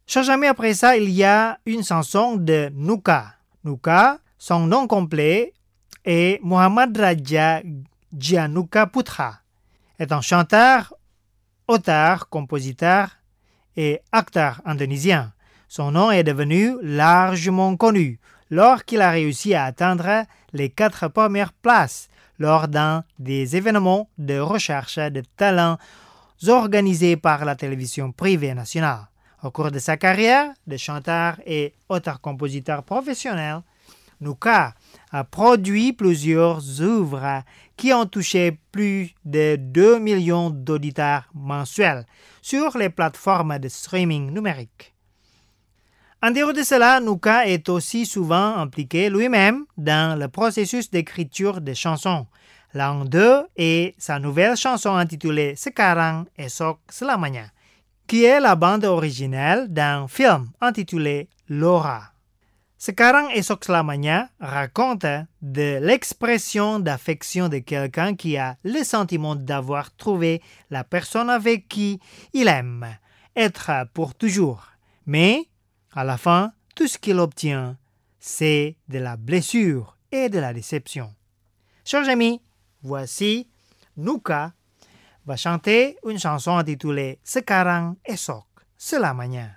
Chers amis, après ça, il y a une chanson de Nuka. Nuka, son nom complet est Muhammad Raja Gianuka Putra, est un chanteur, auteur, compositeur et acteur indonésien. Son nom est devenu largement connu lorsqu'il a réussi à atteindre les 4 premières places lors d'un des événements de recherche de talents organisés par la télévision privée nationale. Au cours de sa carrière de chanteur et auteur-compositeur professionnel, Nuka a produit plusieurs œuvres qui ont touché plus de 2 millions d'auditeurs mensuels sur les plateformes de streaming numérique. En dehors de cela, Nuka est aussi souvent impliqué lui-même dans le processus d'écriture des chansons. L'un d'eux est sa nouvelle chanson intitulée Sekarang Esok Selamanya, qui est la bande originale d'un film intitulé Laura. Sekarang Esok Selamanya raconte de l'expression d'affection de quelqu'un qui a le sentiment d'avoir trouvé la personne avec qui il aime être pour toujours. Mais, à la fin, tout ce qu'il obtient, c'est de la blessure et de la déception. Chers amis, voici Nuka va chanter une chanson intitulée Sekarang Esok Selamanya.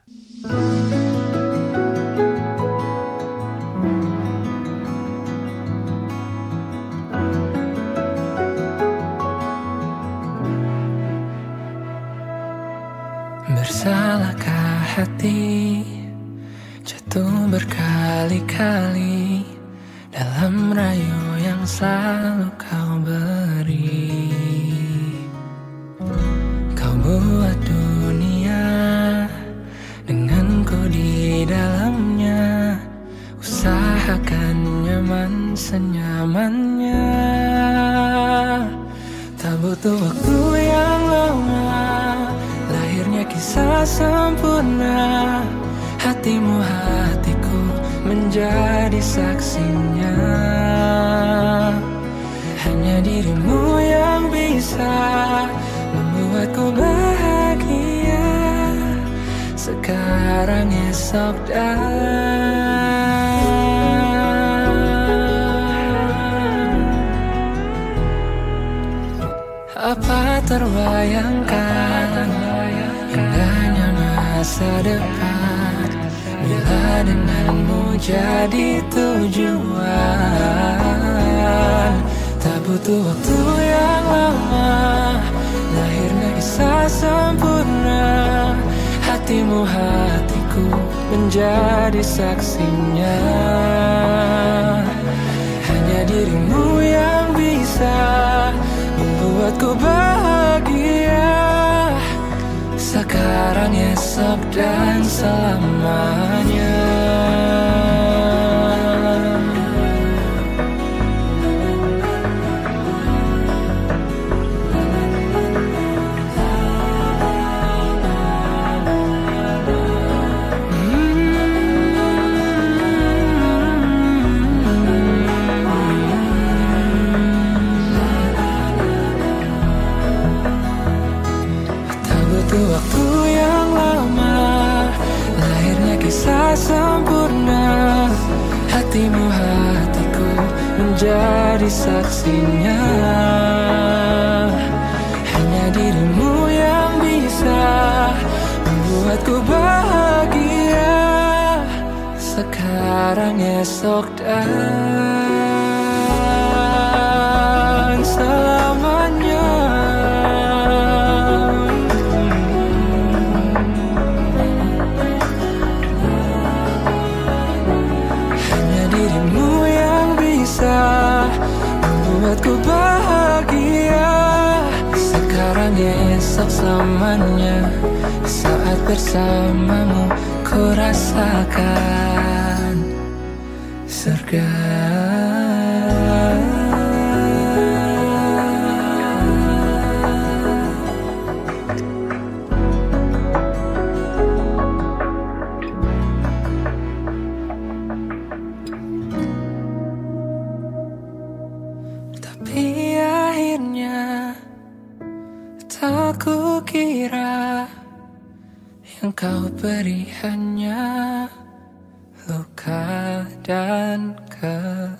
Bersalahkah hati jatuh berkali-kali dalam rayu yang selalu kau beri. Kau buat dunia denganku di dalamnya, usahakan nyaman senyamannya. Tak butuh waktu yang lama, lahirnya kisah sempurna. Hatimu hatiku menjadi saksinya. Hanya dirimu yang bisa membuatku bahagia sekarang esok dan apa terbayangkan indahnya masa depan bila denganmu jadi tujuan. Tak butuh waktu yang lama, lahirnya kisah sempurna. Hatimu hatiku menjadi saksinya. Hanya dirimu yang bisa membuatku bahagia sekarang esok dan selamanya. Waktu yang lama, lahirnya kisah sempurna. Hatimu hatiku menjadi saksinya. Hanya dirimu yang bisa membuatku bahagia sekarang esok dan selamanya. Membuatku bahagia sekarang esok selamanya. Saat bersamamu ku rasakan surga. Engkau beri hanya luka dan